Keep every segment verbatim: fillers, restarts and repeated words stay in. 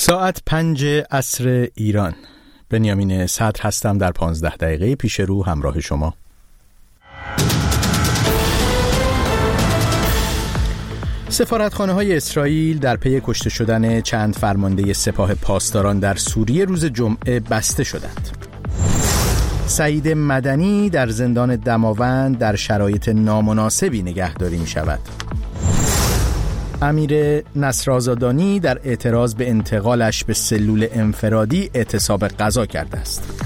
ساعت پنج عصر ایران. بنیامین صدر هستم در پانزده دقیقه پیش رو همراه شما. سفارتخانه‌های اسرائیل در پی کشته شدن چند فرمانده سپاه پاسداران در سوریه روز جمعه بسته شدند. سعید مدنی در زندان دماوند در شرایط نامناسبی نگهداری می شود. امیر نصرآزادانی در اعتراض به انتقالش به سلول انفرادی اعتصاب غذا کرده است.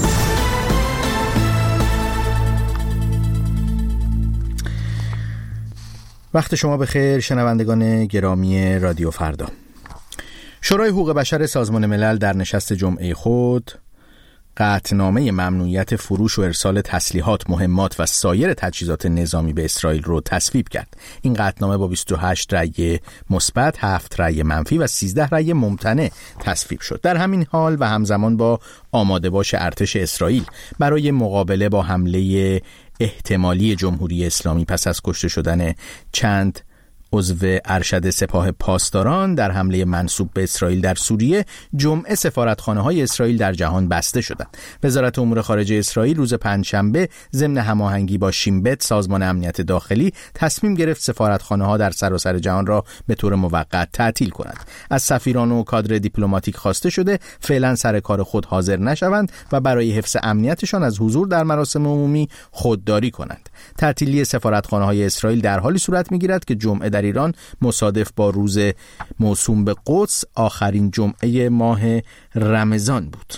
وقت شما بخیر شنوندگان گرامی رادیو فردا. شورای حقوق بشر سازمان ملل در نشست جمعه خود قطعنامه ممنوعیت فروش و ارسال تسلیحات، مهمات و سایر تجهیزات نظامی به اسرائیل رو تصویب کرد. این قطعنامه با بیست و هشت رأی مثبت، هفت رأی منفی و سیزده رأی ممتنع تصویب شد. در همین حال و همزمان با آماده باش ارتش اسرائیل برای مقابله با حمله احتمالی جمهوری اسلامی پس از کشته شدن چند عضو ارشد سپاه پاسداران در حمله منسوب به اسرائیل در سوریه، جمعه سفارتخانه‌های اسرائیل در جهان بسته شدند. وزارت امور خارجه اسرائیل روز پنجشنبه ضمن هماهنگی با شین بت، سازمان امنیت داخلی، تصمیم گرفت سفارتخانه‌ها در سراسر جهان را به طور موقت تعطیل کند. از سفیران و کادر دیپلماتیک خواسته شده فعلا سر کار خود حاضر نشوند و برای حفظ امنیتشان از حضور در مراسم عمومی خودداری کنند. تعطیلی سفارتخانه‌های اسرائیل در حالی صورت می‌گیرد که جمعه در ایران مصادف با روز موسوم به قدس، آخرین جمعه ماه رمضان بود.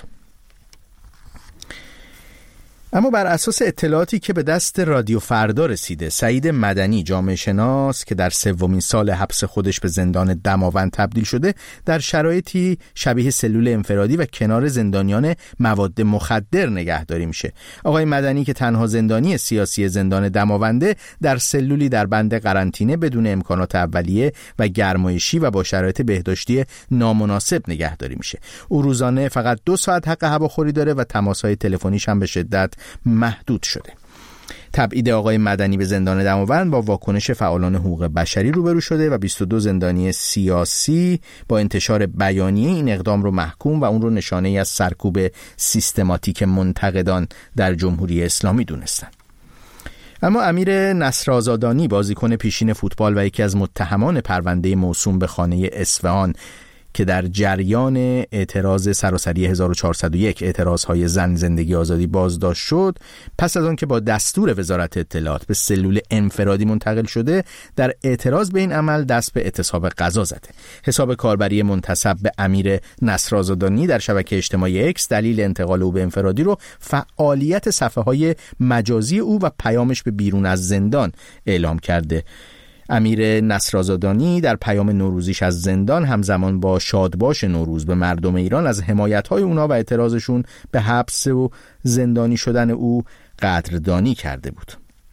اما بر اساس اطلاعاتی که به دست رادیو فردا رسیده، سعید مدنی، جامعه شناس که در سومین سال حبس خودش به زندان دماوند تبدیل شده، در شرایطی شبیه سلول انفرادی و کنار زندانیان مواد مخدر نگهداری میشه. آقای مدنی که تنها زندانی سیاسی زندان دماونده، در سلولی در بند قرنطینه بدون امکانات اولیه و گرمایشی و با شرایط بهداشتی نامناسب نگهداری میشه. او روزانه فقط دو ساعت حق هواخوری داره و تماس‌های تلفنیش هم به شدت محدود شده. تبعید آقای مدنی به زندان دماوند با واکنش فعالان حقوق بشری روبرو شده و بیست و دو زندانی سیاسی با انتشار بیانیه این اقدام رو محکوم و اون رو نشانه‌ای از سرکوب سیستماتیک منتقدان در جمهوری اسلامی دونستن. اما امیر نصرآزادانی، بازیکن پیشین فوتبال و یکی از متهمان پرونده موسوم به خانه اصفهان که در جریان اعتراض سراسری هزار و چهارصد و یک اعتراضهای زن زندگی آزادی بازداشت شد، پس از آن که با دستور وزارت اطلاعات به سلول انفرادی منتقل شده، در اعتراض به این عمل دست به اعتصاب غذا زده. حساب کاربری منتسب به امیر نصرآزادانی در شبکه اجتماعی اکس دلیل انتقال او به انفرادی رو فعالیت صفحه‌های مجازی او و پیامش به بیرون از زندان اعلام کرده. امیر نصرآزادانی در پیام نوروزیش از زندان همزمان با شادباش نوروز به مردم ایران از حمایت‌های اونا و اعتراضشون به حبس و زندانی شدن او قدردانی کرده بود.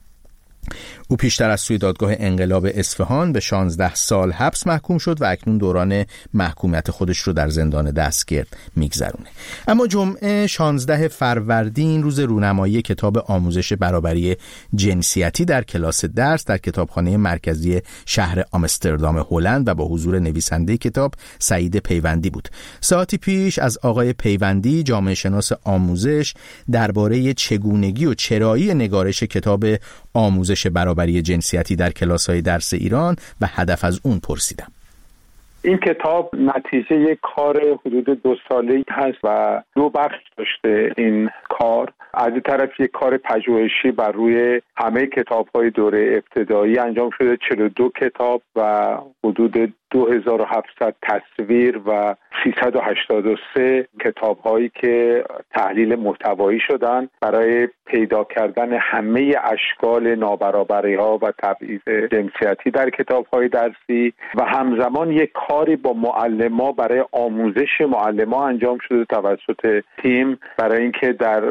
او پیشتر از سوی دادگاه انقلاب اصفهان به شانزده سال حبس محکوم شد و اکنون دوران محکومیت خودش رو در زندان دستگرد میگذرونه. اما جمعه شانزده فروردین روز رونمایی کتاب آموزش برابری جنسیتی در کلاس درس در کتابخانه مرکزی شهر آمستردام هلند و با حضور نویسنده کتاب سعید پیوندی بود. ساعتی پیش از آقای پیوندی، جامعه شناس آموزش، درباره چگونگی و چرایی نگارش کتاب آموزش برابری جنسیتی در کلاس‌های درس ایران و هدف از اون پرسیدم. این کتاب نتیجه یک کار حدود دو ساله‌ای هست و دو بخش داشته. این کار از این طرف یک کار پژوهشی بر روی همه کتاب‌های دوره ابتدایی انجام شده، چهل و دو کتاب و حدود دو هزار و هفتصد تصویر و سیصد و هشتاد و سه کتاب‌هایی که تحلیل محتوایی شدن برای پیدا کردن همه اشکال نابرابری‌ها و تبعیض جنسیتی در کتاب‌های درسی و همزمان یک کاری با معلم‌ها برای آموزش معلم‌ها انجام شده توسط تیم برای اینکه در گروه‌های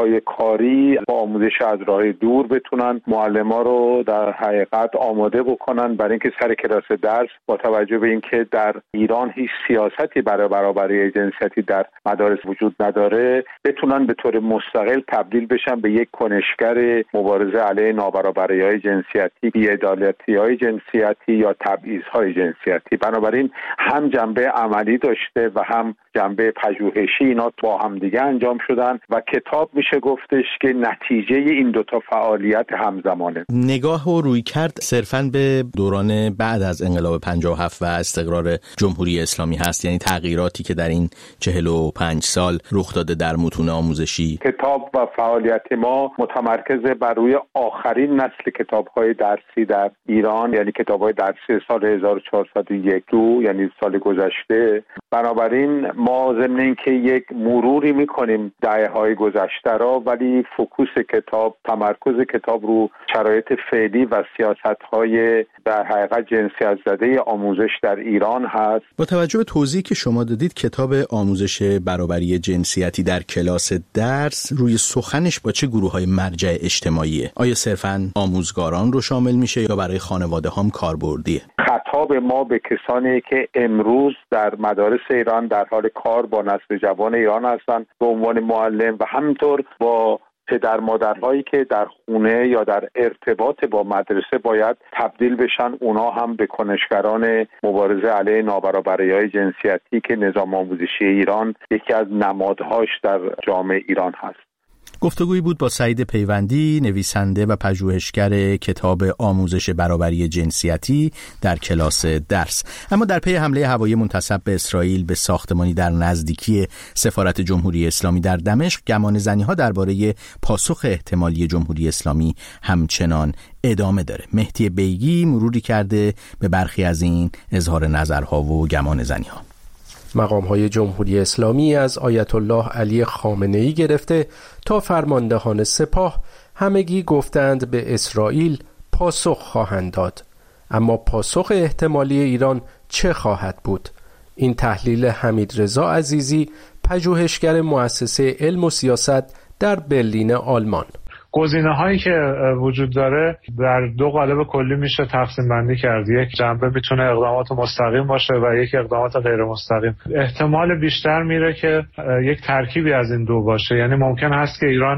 های کاری با آموزش از راه دور بتونن معلم‌ها رو در حقیقت آماده بکنن برای اینکه سر کلاس درس با توجه به اینکه در ایران هیچ سیاستی برای برابری جنسیتی در مدارس وجود نداره، بتونن به طور مستقل تبدیل بشن به یک کنشگر مبارزه علیه نابرابری‌های جنسیتی، بی‌عدالتی‌های جنسیتی یا تبعیض‌های جنسیتی. بنابراین هم جنبه عملی داشته و هم جنبه پژوهشی، اینا با هم دیگه انجام شدن و کتاب میشه گفتش که نتیجه این دوتا فعالیت همزمانه. نگاه و روی کرد صرفاً به دوران بعد از انقلاب پنجاه و هفت و استقرار جمهوری اسلامی هست، یعنی تغییراتی که در این چهل و پنج سال رخ داده در متون آموزشی. کتاب و فعالیت ما متمرکز بر روی آخرین نسل کتاب‌های درسی در ایران، یعنی کتاب‌های درسی سال هزار و چهارصد و یک دو، یعنی سال گذشته. بنابراین ما ضمن اینکه یک مروری می‌کنیم دهه‌های گذشته را، ولی فوکوس کتاب، تمرکز کتاب رو شرایط فعلی و سیاست‌های در حقیقت جنسیت زده آموزش در ایران هست. با توجه به توضیحی که شما دادید، کتاب آموزش برابری جنسیتی در کلاس درس روی سخنش با چه گروه‌های مرجع اجتماعیه؟ آیا صرفاً آموزگاران رو شامل میشه یا برای خانواده هم کاربردیه؟ خطاب ما به کسانی که امروز در مدارس ایران در حال کار با نسل جوان ایران هستند به عنوان معلم و همینطور با پدر مادرهایی که در خونه یا در ارتباط با مدرسه باید تبدیل بشن اونا هم به کنشگران مبارزه علیه نابرابری‌های جنسیتی که نظام آموزشی ایران یکی از نمادهاش در جامعه ایران هست. گفتگویی بود با سعید پیوندی، نویسنده و پژوهشگر کتاب آموزش برابری جنسیتی در کلاس درس. اما در پی حمله هوایی منتسب به اسرائیل به ساختمانی در نزدیکی سفارت جمهوری اسلامی در دمشق، گمانه‌زنی‌ها درباره پاسخ احتمالی جمهوری اسلامی همچنان ادامه داره. مهدی بیگی مروری کرده به برخی از این اظهار نظرها و گمانه‌زنی‌ها. مقام‌های جمهوری اسلامی از آیت الله علی خامنه‌ای گرفته تا فرماندهان سپاه همگی گفتند به اسرائیل پاسخ خواهند داد. اما پاسخ احتمالی ایران چه خواهد بود؟ این تحلیل حمیدرضا عزیزی، پژوهشگر مؤسسه علم و سیاست در برلین آلمان. گزینه‌هایی که وجود داره در دو قالب کلی میشه تقسیم بندی کرد. یک جنبه میتونه اقدامات مستقیم باشه و یک اقدامات غیر مستقیم. احتمال بیشتر میره که یک ترکیبی از این دو باشه، یعنی ممکن هست که ایران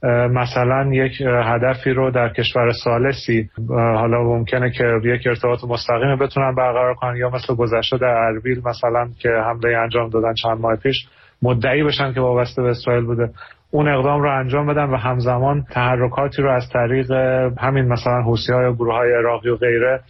مثلا یک هدفی رو در کشور ثالثی، حالا ممکنه که یک ارتباط مستقیم بتونن برقرار کنن، یا مثل گذشته در اربیل مثلا که حمله انجام دادن چند ماه پیش مدعی بشن که وابسته به اسرائیل بوده، اون اقدام رو انجام بدن و همزمان تحرکاتی رو از طریق همین مثلا حوثی‌ها یا گروه‌های عراقی و غیره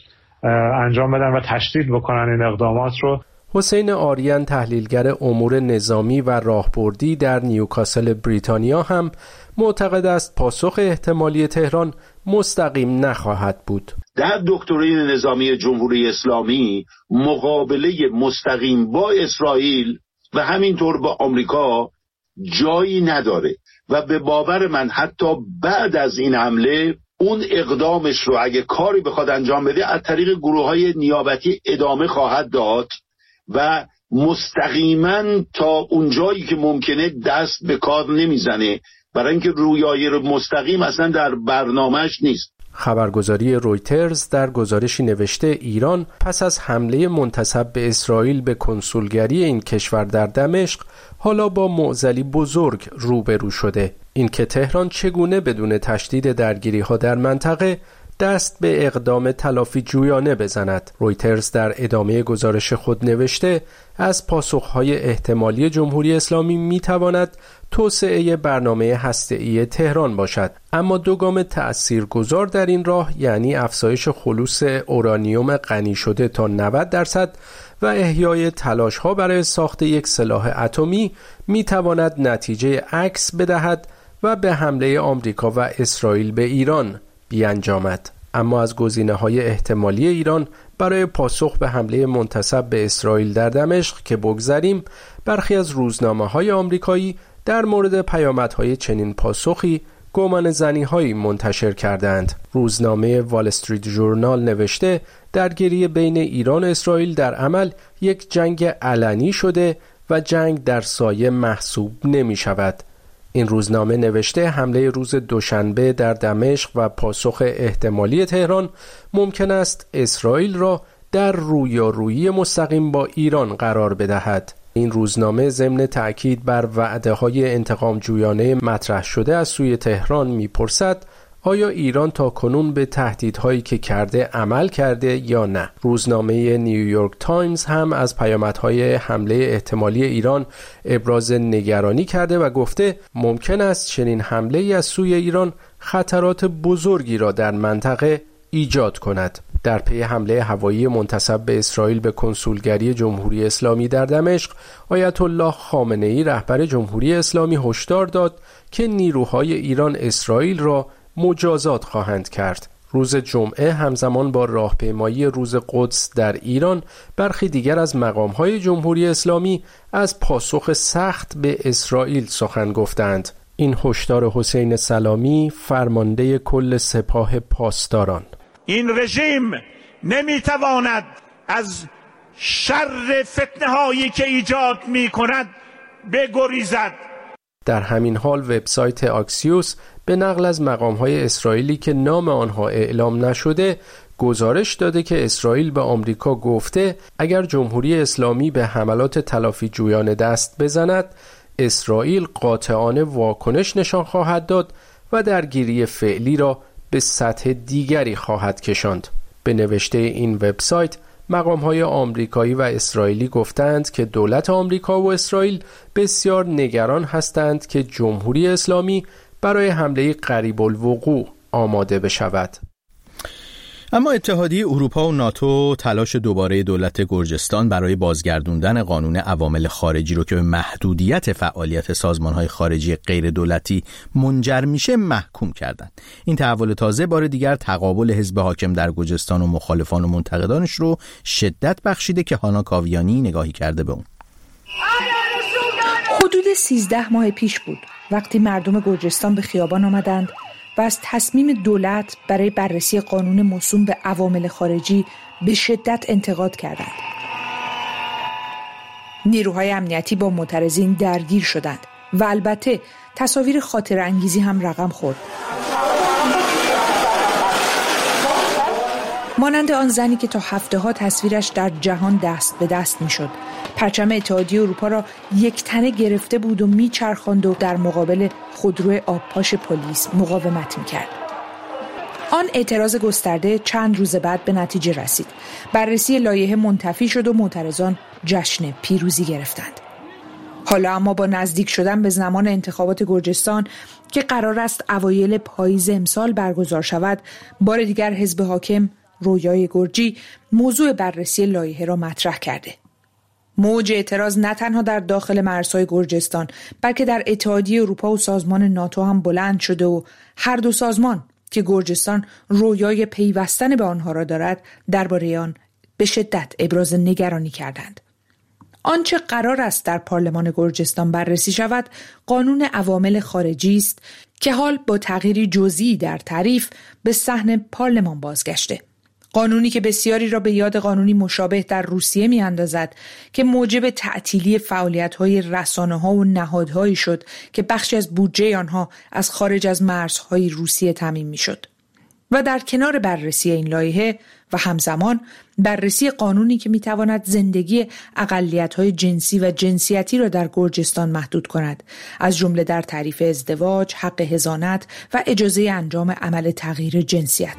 انجام بدن و تشدید بکنن این اقدامات رو. حسین آریان، تحلیلگر امور نظامی و راهبردی در نیوکاسل بریتانیا، هم معتقد است پاسخ احتمالی تهران مستقیم نخواهد بود. در دکترین نظامی جمهوری اسلامی مقابله مستقیم با اسرائیل و همینطور با آمریکا جایی نداره و به باور من حتی بعد از این حمله اون اقدامش رو اگه کاری بخواد انجام بده از طریق گروه‌های نیابتی ادامه خواهد داد و مستقیما تا اون جایی که ممکنه دست به کار نمیزنه، برای اینکه رویای مستقیم اصلا در برنامه‌اش نیست. خبرگزاری رویترز در گزارشی نوشته ایران پس از حمله منتسب به اسرائیل به کنسولگری این کشور در دمشق حالا با معضلی بزرگ روبرو شده. این که تهران چگونه بدون تشدید درگیری‌ها در منطقه دست به اقدام تلافی جویانه بزند. رویترز در ادامه گزارش خود نوشته از پاسخهای احتمالی جمهوری اسلامی میتواند توسعه برنامه هسته‌ای تهران باشد، اما دو گام تأثیرگذار در این راه، یعنی افزایش خلوص اورانیوم غنی شده تا نود درصد و احیای تلاش‌ها برای ساخت یک سلاح اتمی، میتواند نتیجه عکس بدهد و به حمله آمریکا و اسرائیل به ایران بیانجامد. اما از گزینه‌های احتمالی ایران برای پاسخ به حمله منتسب به اسرائیل در دمشق که بگذریم، برخی از روزنامه‌های آمریکایی در مورد پیامدهای چنین پاسخی گمانه‌زنی‌هایی منتشر کردند. روزنامه وال استریت ژورنال نوشته درگیری بین ایران و اسرائیل در عمل یک جنگ علنی شده و جنگ در سایه محسوب نمی شود. این روزنامه نوشته حمله روز دوشنبه در دمشق و پاسخ احتمالی تهران ممکن است اسرائیل را در رویارویی مستقیم با ایران قرار بدهد. این روزنامه ضمن تأکید بر وعده‌های انتقام جویانه مطرح شده از سوی تهران می‌پرسد آیا ایران تا کنون به تهدیدهایی که کرده عمل کرده یا نه؟ روزنامه نیویورک تایمز هم از پیامدهای حمله احتمالی ایران ابراز نگرانی کرده و گفته ممکن است چنین حمله‌ای از سوی ایران خطرات بزرگی را در منطقه ایجاد کند. در پی حمله هوایی منتسب به اسرائیل به کنسولگری جمهوری اسلامی در دمشق، آیت الله خامنه‌ای رهبر جمهوری اسلامی هشدار داد که نیروهای ایران اسرائیل را مجازات خواهند کرد. روز جمعه همزمان با راهپیمایی روز قدس در ایران، برخی دیگر از مقام‌های جمهوری اسلامی از پاسخ سخت به اسرائیل سخن گفتند. این هشدار حسین سلامی، فرمانده کل سپاه پاسداران: این رژیم نمیتواند از شر فتنه‌هایی که ایجاد می‌کند بگریزد. در همین حال وبسایت آکسیوس به نقل از مقام‌های اسرائیلی که نام آنها اعلام نشده گزارش داده که اسرائیل به آمریکا گفته اگر جمهوری اسلامی به حملات تلافی جویانه دست بزند، اسرائیل قاطعانه واکنش نشان خواهد داد و درگیری فعلی را به سطح دیگری خواهد کشاند. به نوشته این وبسایت، مقام‌های آمریکایی و اسرائیلی گفتند که دولت آمریکا و اسرائیل بسیار نگران هستند که جمهوری اسلامی برای حمله قریب الوقوع آماده بشود. اما اتحادیه اروپا و ناتو تلاش دوباره دولت گرجستان برای بازگردوندن قانون عوامل خارجی رو که به محدودیت فعالیت سازمان‌های خارجی غیر دولتی منجر میشه محکوم کردند. این تحول تازه بار دیگر تقابل حزب حاکم در گرجستان و مخالفان و منتقدانش رو شدت بخشیده که هانا کاویانی نگاهی کرده به اون. حدود سیزده ماه پیش بود وقتی مردم گرجستان به خیابان آمدند و از تصمیم دولت برای بررسی قانون موسوم به عوامل خارجی به شدت انتقاد کردند. نیروهای امنیتی با معترضین درگیر شدند و البته تصاویر خاطره انگیزی هم رقم خورد. مانند آن زنی که تا هفته ها تصویرش در جهان دست به دست می شد. پرچم اتحادیه اروپا را یک تنه گرفته بود و می چرخاند و در مقابل خودرو آبپاش پلیس مقاومت می کرد. آن اعتراض گسترده چند روز بعد به نتیجه رسید. بررسی لایحه منتفی شد و معترضان جشن پیروزی گرفتند. حالا اما با نزدیک شدن به زمان انتخابات گرجستان که قرار است اوایل پاییز امسال برگزار شود، بار دیگر حزب حاکم رویای گرجی موضوع بررسی لایحه را مطرح کرده. موج اعتراض نه تنها در داخل مرزهای گرجستان بلکه در اتحادیه اروپا و سازمان ناتو هم بلند شده و هر دو سازمان که گرجستان رویای پیوستن به آنها را دارد درباره آن به شدت ابراز نگرانی کردند. آنچه قرار است در پارلمان گرجستان بررسی شود قانون عوامل خارجی است که حال با تغییری جزئی در تعریف به صحن پارلمان بازگشته. قانونی که بسیاری را به یاد قانونی مشابه در روسیه می اندازد که موجب تعطیلی فعالیت‌های رسانه‌ها و نهادهایی شد که بخشی از بودجه آنها از خارج از مرزهای روسیه تامین می‌شد. و در کنار بررسی این لایحه و همزمان بررسی قانونی که می‌تواند زندگی اقلیت‌های جنسی و جنسیتی را در گرجستان محدود کند، از جمله در تعریف ازدواج، حق حضانت و اجازه انجام عمل تغییر جنسیت.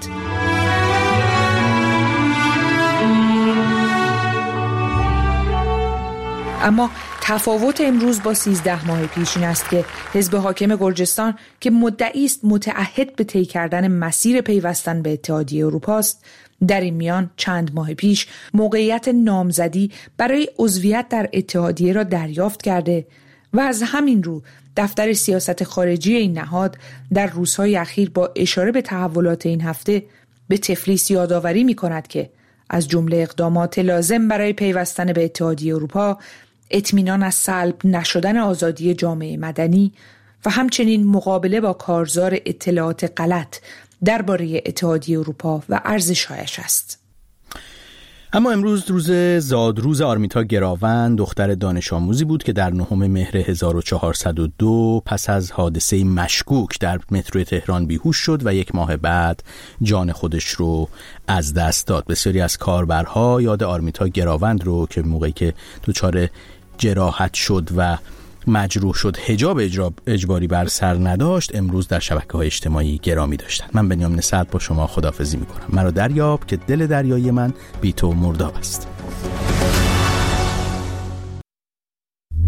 اما تفاوت امروز با سیزده ماه پیش این است که حزب حاکم گرجستان که مدعی است متعهد به طی کردن مسیر پیوستن به اتحادیه اروپا است، در این میان چند ماه پیش موقعیت نامزدی برای عضویت در اتحادیه را دریافت کرده و از همین رو دفتر سیاست خارجی این نهاد در روزهای اخیر با اشاره به تحولات این هفته به تفلیس یادآوری می‌کند که از جمله اقدامات لازم برای پیوستن به اتحادیه اروپا اطمینان از سلب نشدن آزادی جامعه مدنی و همچنین مقابله با کارزار اطلاعات غلط درباره اتحادیه اروپا و ارزش‌هایش است. اما امروز روز زادروز آرمیتا گراوند، دختر دانش آموزی بود که در نهم مهر هزار و چهارصد و دو پس از حادثه مشکوک در مترو تهران بیهوش شد و یک ماه بعد جان خودش رو از دست داد. بسیاری از کاربرها یاد آرمیتا گراوند رو که موقعی که دچار جراحت شد و مجروح شد حجاب اجباری بر سر نداشت، امروز در شبکه‌های اجتماعی گرامی داشتن. من بنیامین صدر با شما خداحافظی میکنم. مرا دریاب که دل دریایی من بی تو مرداب است.